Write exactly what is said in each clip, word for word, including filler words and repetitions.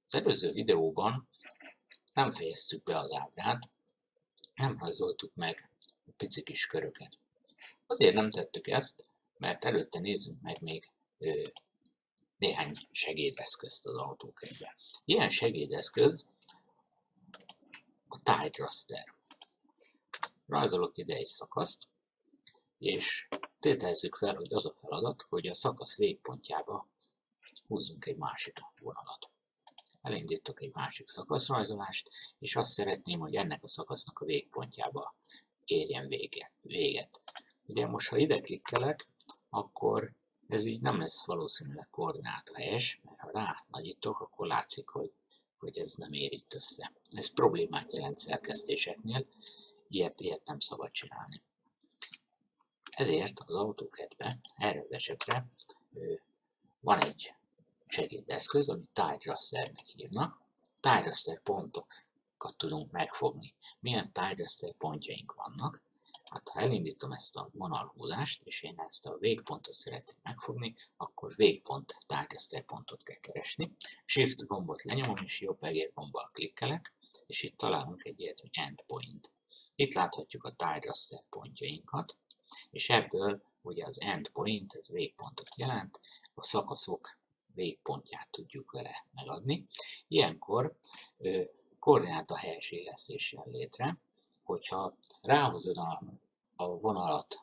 Az előző videóban nem fejeztük be az ábrát, nem rajzoltuk meg a pici kis köröket. Azért nem tettük ezt, mert előtte nézzünk meg még ö, néhány segédeszközt az AutoCAD-ben. Ilyen segédeszköz a Tile Raster. Rajzolok ide egy szakaszt, és tételezzük fel, hogy az a feladat, hogy a szakasz végpontjába húzzunk egy másik vonalat. Elindítok egy másik szakaszrajzolást, és azt szeretném, hogy ennek a szakasznak a végpontjába érjen vége, véget. Ugye most, ha ide klikkelek, akkor ez így nem lesz valószínűleg koordináta helyes, mert ha rá nagyítok, akkor látszik, hogy, hogy ez nem ér itt össze. Ez problémát jelent szerkesztéseknél, ilyet, ilyet nem szabad csinálni. Ezért az AutoCAD-ben erre az esetre van egy segédeszköz, amit Tile Rasternek hívnak. Tile Raster pontokat tudunk megfogni. Milyen Tile Raster pontjaink vannak? Hát ha elindítom ezt a vonalhúzást, és én ezt a végpontot szeretném megfogni, akkor végpont Tile Raster pontot kell keresni. Shift gombot lenyomom, és jobb egér gombbal klikkelek, és itt találunk egy ilyet, hogy Endpoint. Itt láthatjuk a Tile Raster pontjainkat, és ebből ugye az Endpoint, ez végpontot jelent, a szakaszok végpontját tudjuk vele megadni. Ilyenkor ö, koordináta helyes illesztés jön létre, hogyha ráhozod a, a vonalat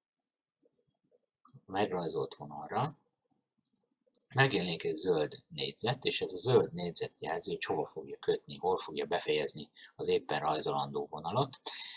a megrajzolt vonalra, megjelenik egy zöld négyzet, és ez a zöld négyzet jelzi, hogy hova fogja kötni, hol fogja befejezni az éppen rajzolandó vonalat.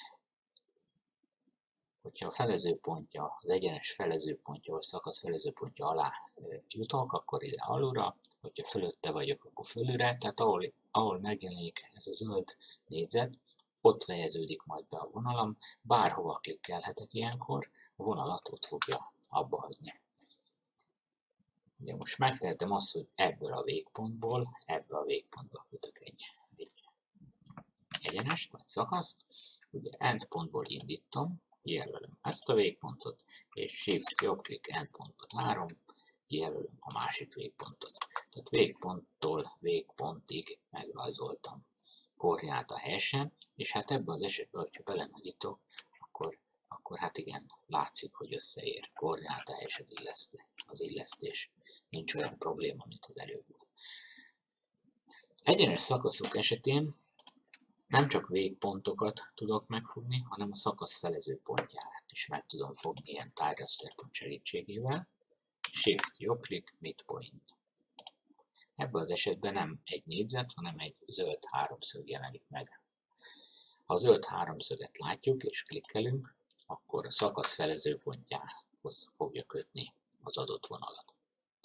Hogyha a felezőpontja, az egyenes felezőpontja, vagy szakasz felezőpontja alá jutok, akkor ide alulra, hogyha fölötte vagyok, akkor fölülre, tehát ahol, ahol megjelenik ez a zöld négyzet, ott fejeződik majd be a vonalam, bárhova klikkelhetek ilyenkor, a vonalat ott fogja abba hagyni. Ugye most megtehetem azt, hogy ebből a végpontból, ebből a végpontból kötök egy, egy egyenest, vagy szakaszt, ugye endpontból indítom, jelölöm ezt a végpontot, és Shift jobbklik endpontot várom, jelölöm a másik végpontot. Tehát végponttól végpontig megrajzoltam koordináta helyesen, és hát ebben az esetben, hogyha belenagyítok, akkor, akkor hát igen, látszik, hogy összeér. Koordináta helyes az, illesztés, az illesztés. Nincs olyan probléma, mint az előbb. Egyenes szakaszok esetén nem csak végpontokat tudok megfogni, hanem a szakasz felező pontját is meg tudom fogni ilyen Tile Raster pont segítségével. Shift jobbklik, midpoint. Ebben az esetben nem egy négyzet, hanem egy zöld háromszög jelenik meg. Ha a zöld háromszöget látjuk és klikkelünk, akkor a szakasz felező pontjához fogja kötni az adott vonalat.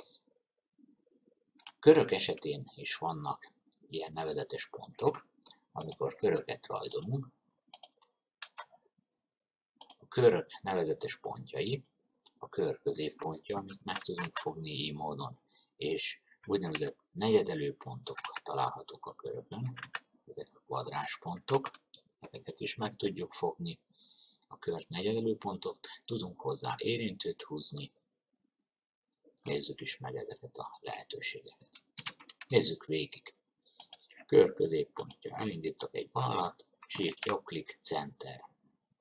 Körök esetén is vannak ilyen nevezetes pontok, amikor köröket rajzolunk. A körök nevezetes pontjai, a kör középpontja, amit meg tudunk fogni így módon, és úgynevezett negyedelő pontok találhatók a körökön, ezek a kvadránspontok, ezeket is meg tudjuk fogni, a kört negyedelő pontok, tudunk hozzá érintőt húzni, nézzük is meg ezeket a lehetőségeket. Nézzük végig. Kör középpontja, elindítok egy vonalat, Shift jobbklik, Center.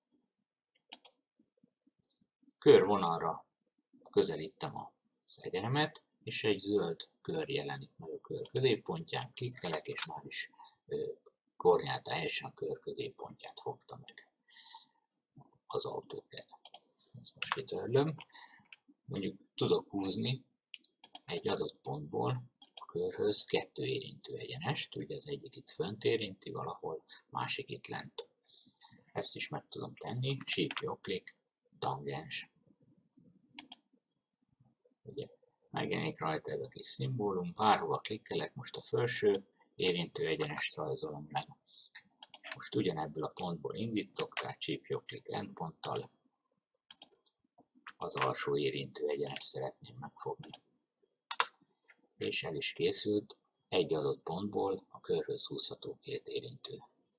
Körvonalra közelítem az egyenemet, és egy zöld kör jelenik meg a kör középpontján, klikkelek, és már is koordináta helyesen a kör középpontját fogta meg az AutoCAD. Ezt most kitörlöm. Mondjuk tudok húzni egy adott pontból a körhöz kettő érintő egyenest, ugye az egyik itt fönt érinti valahol, másik itt lent. Ezt is meg tudom tenni, Shift jobbklik, tangens. Ugye megjelenik rajta ez a kis szimbólum, bárhova klikkelek, most a felső érintő egyenest rajzolom meg. Most ugyanebből a pontból indítok, tehát Shift jobbklik endponttal az alsó érintő egyenest szeretném megfogni. És el is készült egy adott pontból a körhöz húzható két érintő.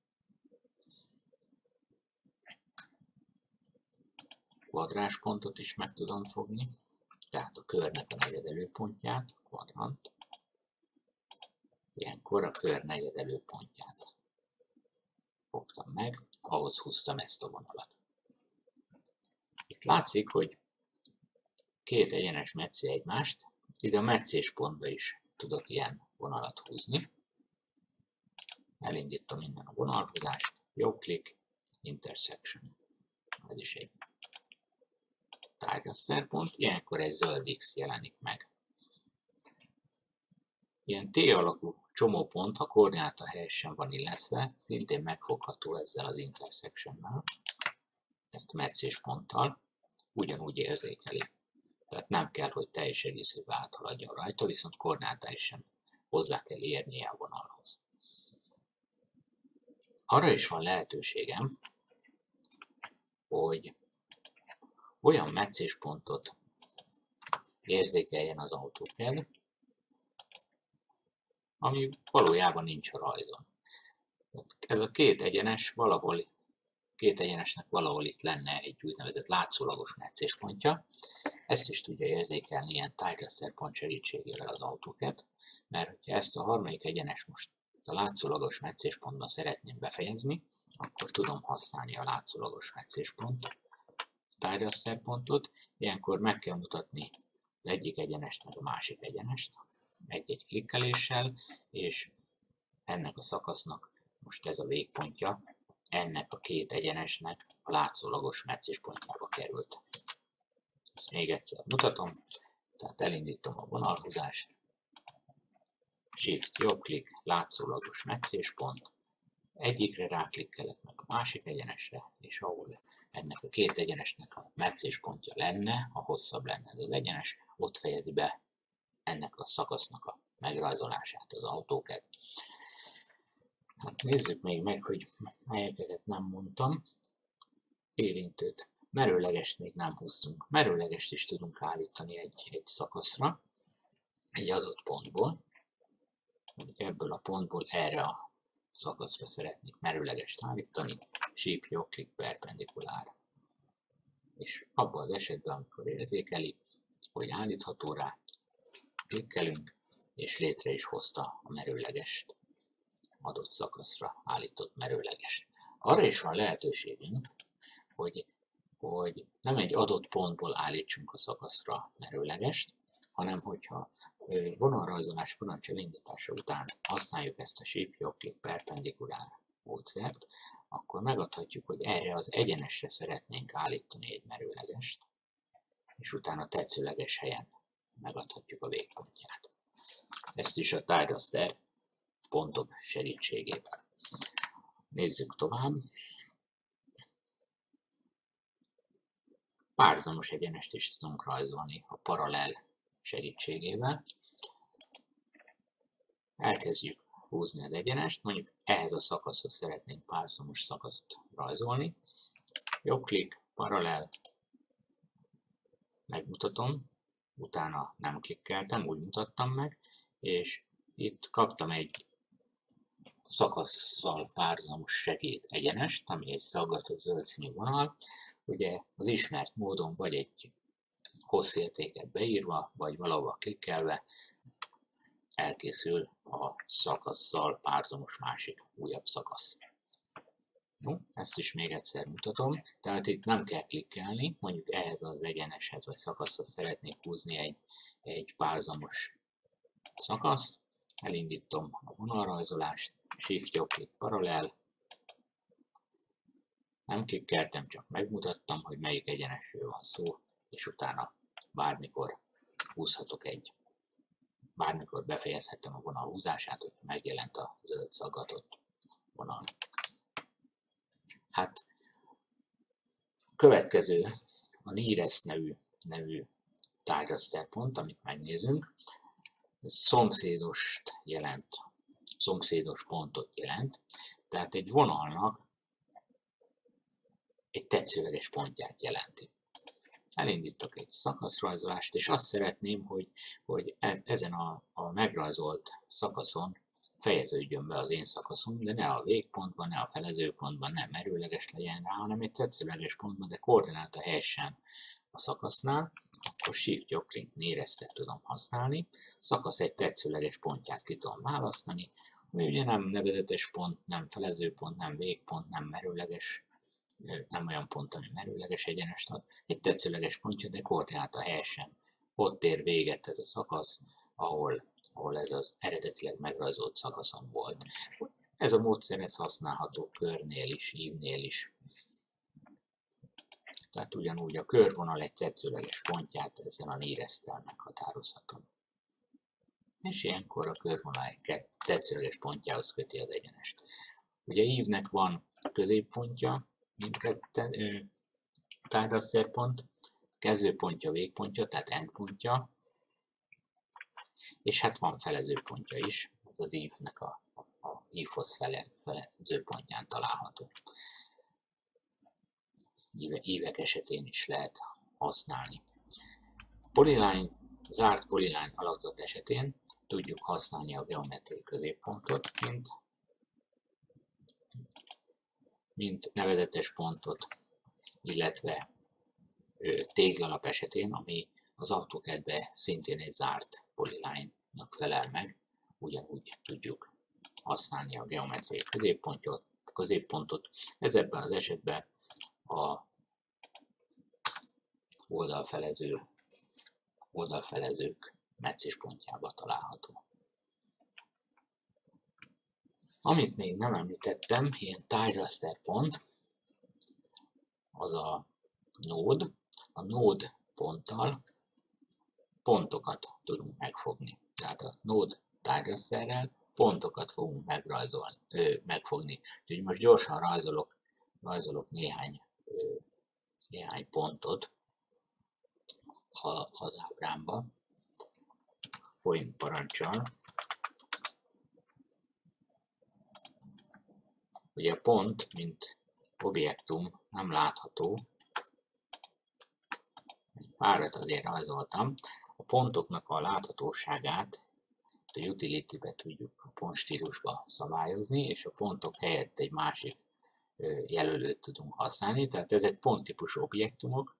Kvadránspontot is meg tudom fogni, tehát a körnek a negyedelő pontját, kvadrant. Ilyenkor a kör negyedelő pontját fogtam meg, ahhoz húztam ezt a vonalat. Itt látszik, hogy két egyenes metszi egymást, ide a meccéspontba is tudok ilyen vonalat húzni. Elindítom innen a vonalhúzást, jobbklik, intersection. Ez is egy tárgyaszterpont, ilyenkor egy zöld X jelenik meg. Ilyen T-alakú csomópont, ha koordináta helyesen van illesztve, szintén megfogható ezzel az intersectionnel, tehát meccésponttal, ugyanúgy érzékeli. Tehát nem kell, hogy teljes egészében áthaladjon rajta, viszont koordinátálisan hozzá kell érnie a vonalhoz. Arra is van lehetőségem, hogy olyan meccéspontot érzékeljen az AutoCAD, ami valójában nincs a rajzon. Tehát ez a két egyenes valahol, két egyenesnek valahol itt lenne egy úgynevezett látszólagos meccéspontja. Ezt is tudja érzékelni ilyen tárgyaszterpont segítségével az AutoCAD, mert hogyha ezt a harmadik egyenes most a látszólagos meccéspontban szeretném befejezni, akkor tudom használni a látszólagos meccéspont tárgyaszterpontot. Ilyenkor meg kell mutatni az egyik egyenest meg a másik egyenest egy-egy klikkeléssel, és ennek a szakasznak most ez a végpontja ennek a két egyenesnek a látszólagos meccéspontjába került. Ezt még egyszer mutatom, tehát elindítom a vonalhúzást, Shift jobbklik, látszólagos meccéspont, egyikre ráklikkelek meg a másik egyenesre, és ahol ennek a két egyenesnek a meccéspontja lenne, a hosszabb lenne ez az egyenes, ott fejezi be ennek a szakasznak a megrajzolását az AutoCAD. Hát nézzük még meg, hogy melyeket nem mondtam. Érintőt. Merőlegest még nem húztunk. Merőlegest is tudunk állítani egy, egy szakaszra, egy adott pontból. Ebből a pontból erre a szakaszra szeretnék merőlegest állítani, Shift jobbklik perpendikulár. És abban az esetben, amikor érzékeli, hogy állítható rá, klikkelünk, és létre is hozta a merőlegest, adott szakaszra állított merőlegest. Arra is van lehetőségünk, hogy, hogy nem egy adott pontból állítsunk a szakaszra merőlegest, hanem hogyha vonalrajzolás parancs elindítása után használjuk ezt a Shift jobbklik perpendikulár módszert, akkor megadhatjuk, hogy erre az egyenesre szeretnénk állítani egy merőlegest, és utána tetszőleges helyen megadhatjuk a végpontját. Ezt is a tárgyaszter pontok segítségével. Nézzük tovább. Párhuzamos egyenest is tudunk rajzolni a paralel segítségével. Elkezdjük húzni az egyenest, mondjuk ehhez a szakaszhoz szeretnénk párhuzamos szakaszt rajzolni. Jobbklik, paralel, megmutatom, utána nem klikkeltem, úgy mutattam meg, és itt kaptam egy szakasszal párhuzamos segéd egyenest, ami egy szaggató zöld színű vonal. Ugye az ismert módon vagy egy hosszértéket beírva, vagy valahova klikkelve elkészül a szakasszal párhuzamos másik újabb szakasz. Jó, ezt is még egyszer mutatom, tehát itt nem kell klikkelni, mondjuk ehhez az egyeneshez vagy szakaszhoz szeretnék húzni egy, egy párhuzamos szakaszt, elindítom a vonalrajzolást, Shift jobbklik paralel, nem klikkeltem, csak megmutattam, hogy melyik egyenesről van szó, és utána bármikor húzhatok egy, bármikor befejezhetem a vonal húzását, hogy megjelent a zöld szaggatott vonal. Hát, következő a Nearest nevű, nevű tárgyaszterpont, amit megnézünk. Szomszédost jelent, szomszédos pontot jelent, tehát egy vonalnak egy tetszőleges pontját jelenti. Elindítok egy szakaszrajzolást, és azt szeretném, hogy, hogy ezen a, a megrajzolt szakaszon fejeződjön be az én szakaszom, de ne a végpontban, ne a felezőpontban, nem merőleges legyen rá, hanem egy tetszőleges pontban, de koordináta helyesen a szakasznál, akkor Shift-Jobbklik néresztet tudom használni, szakasz egy tetszőleges pontját ki tudom választani, ami ugye nem nevezetes pont, nem felező pont, nem végpont, nem merőleges, nem olyan pont, ami merőleges egyenest ad, egy tetszőleges pontja, de koordináta helyesen. Ott ér véget ez a szakasz, ahol, ahol ez az eredetileg megrajzolt szakaszon volt. Ez a módszer ez használható körnél is, ívnél is. Tehát ugyanúgy a körvonal egy tetszőleges pontját ezzel a néreszttel meghatározhatom. És ilyenkor a körvonal egy tetszőleges pontjához köti az egyenest. Ugye ívnek van középpontja, mindkettő tárgyrasterpont, kezdőpontja, végpontja, tehát endpontja, és hát van felezőpontja is, ez az ívnek a, a ívhoz fele, felezőpontján található. Ívek esetén is lehet használni. Polyline, zárt polyline alakzat esetén tudjuk használni a geometriai középpontot, mint, mint nevezetes pontot, illetve ö, téglalap esetén, ami az AutoCAD-be szintén egy zárt polyline-nak felel meg, ugyanúgy tudjuk használni a geometriai középpontot. középpontot. Ez ebben az esetben a oldalfelező, oldalfelezők meccéspontjába található. Amit még nem említettem, ilyen tie-raster pont, az a node. A node ponttal pontokat tudunk megfogni. Tehát a node tie-rasterrel pontokat fogunk megrajzolni, ö, megfogni. Úgyhogy most gyorsan rajzolok, rajzolok néhány, ö, néhány pontot az ábrámba. Folyunk parancsal. Ugye a pont, mint objektum nem látható. Egy párat azért rajzoltam. A pontoknak a láthatóságát a utility-be tudjuk a pontstílusba szabályozni, és a pontok helyett egy másik jelölőt tudunk használni. Tehát ezek ponttípusú objektumok.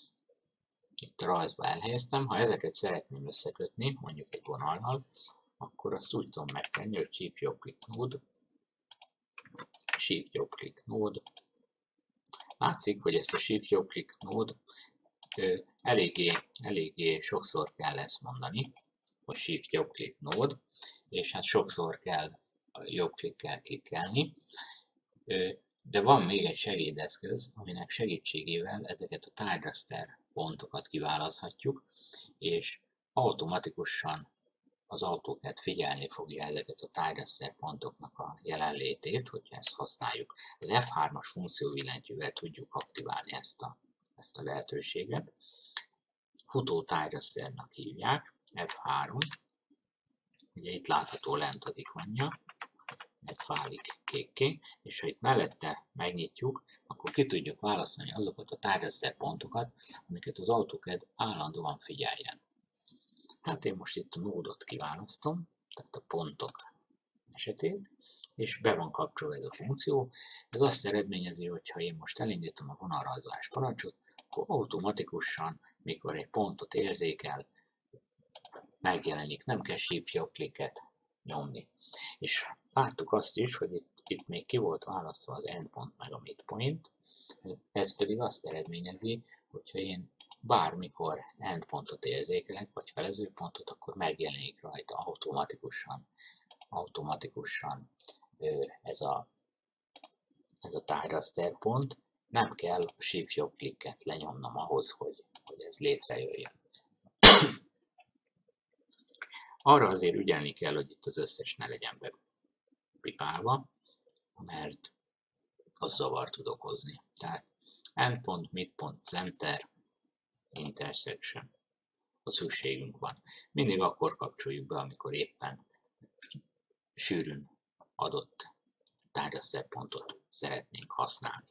Itt a rajzba elhelyeztem. Ha ezeket szeretném összekötni, mondjuk egy vonallal, akkor azt úgy tudom megtenni, hogy Shift-Jobbklik node, Shift-Jobbklik node. Látszik, hogy ezt a Shift-Jobbklik node eléggé, eléggé sokszor kell ezt mondani, hogy Shift-Jobbklik node, és hát sokszor kell jobbklikkel klikkelni. De van még egy segédeszköz, aminek segítségével ezeket a tie-raster pontokat kiválaszthatjuk, és automatikusan az AutoCAD figyelni fogja ezeket a tie-raster pontoknak a jelenlétét, hogyha ezt használjuk. Az F hármas funkcióbillentyűvel tudjuk aktiválni ezt a, ezt a lehetőséget. Futó tie-rasternek hívják, F három. Ugye itt látható lent az ikonja. Ez válik kékké, és ha itt mellette megnyitjuk, akkor ki tudjuk választani azokat a tie-raster pontokat, amiket az AutoCAD állandóan figyeljen. Hát én most itt a nódot kiválasztom, tehát a pontok esetét, és be van kapcsolva ez a funkció. Ez azt eredményezi, hogy ha én most elindítom a vonalrajzolás parancsot, akkor automatikusan, mikor egy pontot érzékel, megjelenik, nem kell Shift-Jobbkliket nyomni. És láttuk azt is, hogy itt, itt még ki volt választva az endpoint meg a midpoint, ez pedig azt eredményezi, hogyha én bármikor endpontot érzékelek, vagy felezőpontot, akkor megjelenik rajta automatikusan, automatikusan ez a, ez a tie-raster pont. Nem kell a Shift-Jobbkliket lenyomnom ahhoz, hogy, hogy ez létrejöjjön. Arra azért ügyelni kell, hogy itt az összes ne legyen bepipálva, mert az zavar tud okozni. Tehát endpoint, midpoint, center, intersection, a szükségünk van. Mindig akkor kapcsoljuk be, amikor éppen sűrűn adott tie-raster pontot szeretnénk használni.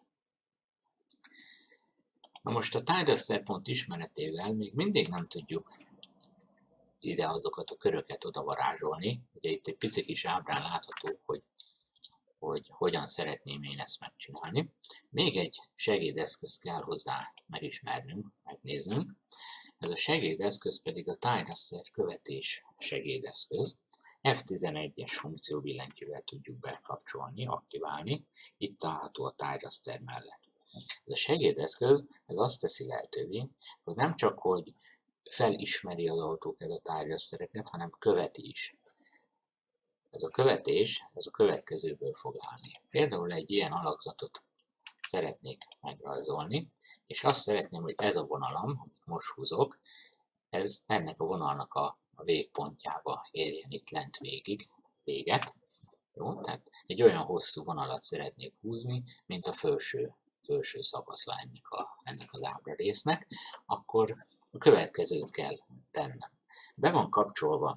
Na most a tie-raster pont ismeretével még mindig nem tudjuk ide azokat a köröket oda varázsolni. Ugye itt egy pici kis ábrán látható, hogy, hogy hogyan szeretném én ezt megcsinálni. Még egy segédeszköz kell hozzá megismernünk, megnéznünk. Ez a segédeszköz pedig a TileRaster követés segédeszköz. F tizenegyes funkció billentyűvel tudjuk bekapcsolni, aktiválni. Itt található a TileRaster mellett. Ez a segédeszköz ez azt teszi lehetővé, hogy nem csak hogy felismeri az AutoCAD a TileRastereket, hanem követi is. Ez a követés ez a következőből fog állni. Például egy ilyen alakzatot szeretnék megrajzolni, és azt szeretném, hogy ez a vonalam, amit most húzok, ez ennek a vonalnak a, a végpontjába érjen itt lent végig, véget. Jó? Tehát egy olyan hosszú vonalat szeretnék húzni, mint a felső, felső szakasza ennek, a, ennek az ábra résznek, akkor a következőt kell tennem. Be van kapcsolva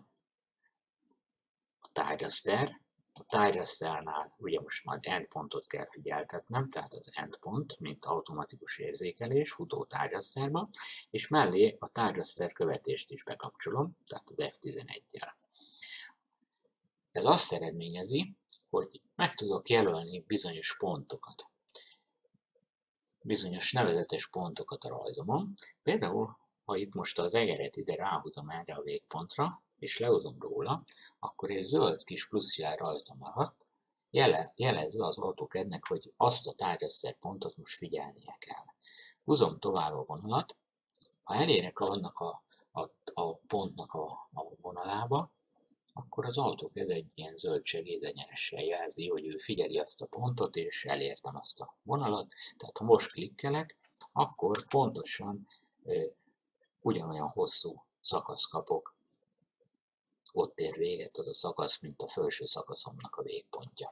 a TileRaster. A TileRasternál ugye most majd endpontot kell figyeltetnem, tehát az endpont, mint automatikus érzékelés, futó TileRasterba, és mellé a TileRaster követést is bekapcsolom, tehát az F tizeneggyel. Ez azt eredményezi, hogy meg tudok jelölni bizonyos pontokat. Bizonyos nevezetes pontokat a rajzomon. Például, ha itt most az egeret ide ráhúzom erre a végpontra, és lehozom róla, akkor egy zöld kis pluszjel rajta maradt, jele, jelezve az AutoCAD-nek, hogy azt a TileRaster pontot most figyelnie kell. Húzom tovább a vonalat, ha elérek annak a, a, a pontnak a, a vonalába, akkor az AutoCAD egy ilyen zöld segédegyenessel jelzi, hogy ő figyeli azt a pontot, és elértem azt a vonalat. Tehát ha most klikkelek, akkor pontosan ö, ugyanolyan hosszú szakasz kapok. Ott ér véget az a szakasz, mint a felső szakaszomnak a végpontja.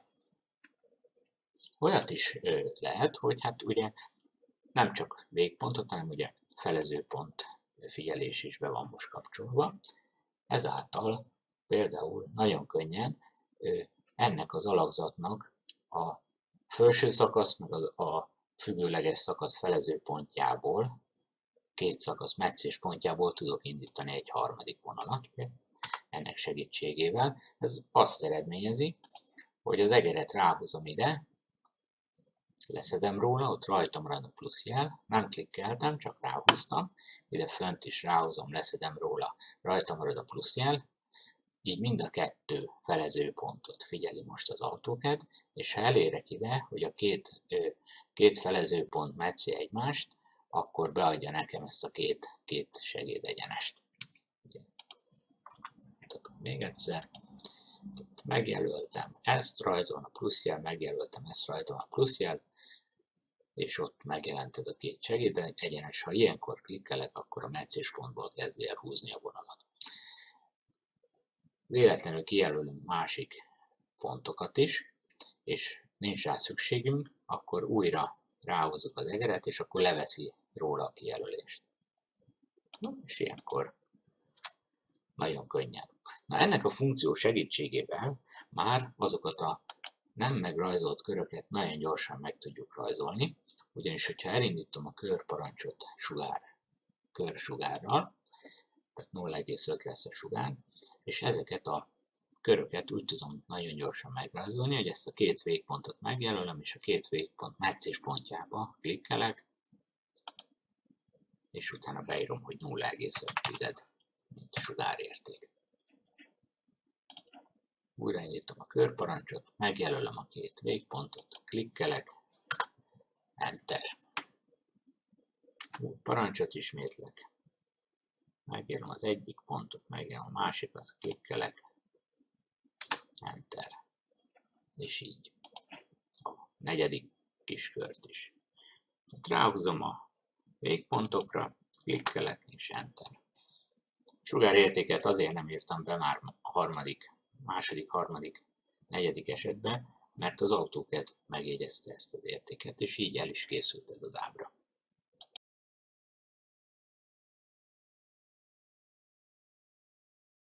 Olyat is ö, lehet, hogy hát ugye nem csak végpontot, hanem ugye felezőpont figyelés is be van most kapcsolva. Ezáltal például nagyon könnyen ö, ennek az alakzatnak a felső szakasz, meg az, a függőleges szakasz felezőpontjából, két szakasz meccés pontjából tudok indítani egy harmadik vonalat. Ennek segítségével ez azt eredményezi, hogy az egeret ráhúzom ide, leszedem róla, ott rajta marad a plusz jel, nem klikkeltem, csak ráhúztam, ide fönt is ráhúzom, leszedem róla, rajta marad a plusz jel, így mind a kettő felezőpontot figyeli most az AutoCAD, és ha elérek ide, hogy a két, két felezőpont metszi egymást, akkor beadja nekem ezt a két, két segédegyenest. Még egyszer, megjelöltem ezt rajton a pluszjel, megjelöltem ezt rajton a pluszjel, és ott megjelent ez a két segédegyenes. Ha ilyenkor klikkelek, akkor a meccéspontból kezdi el húzni a vonalat. Véletlenül kijelölünk másik pontokat is, és nincs rá szükségünk, akkor újra ráhúzok az egeret, és akkor leveszi róla a kijelölést. No, és ilyenkor nagyon könnyen. Na, ennek a funkció segítségével már azokat a nem megrajzolt köröket nagyon gyorsan meg tudjuk rajzolni, ugyanis hogyha elindítom a körparancsot sugár, körsugárral, tehát nulla egész öt lesz a sugár, és ezeket a köröket úgy tudom nagyon gyorsan megrajzolni, hogy ezt a két végpontot megjelölöm, és a két végpont meccés pontjába klikkelek, és utána beírom, hogy nulla egész öt, mint a sugárérték. Újra indítom a körparancsot, megjelölöm a két végpontot, klikkelek, Enter. Parancsot ismétlek, megjelölöm az egyik pontot, megjelölöm a másikat, klikkelek, Enter. És így a negyedik kis kört is. Ráhúzom a végpontokra, klikkelek és Enter. Sugárértéket azért nem írtam be már a harmadik, második, harmadik, negyedik esetben, mert az AutoCAD megjegyezte ezt az értéket, és így el is készült ez az ábra.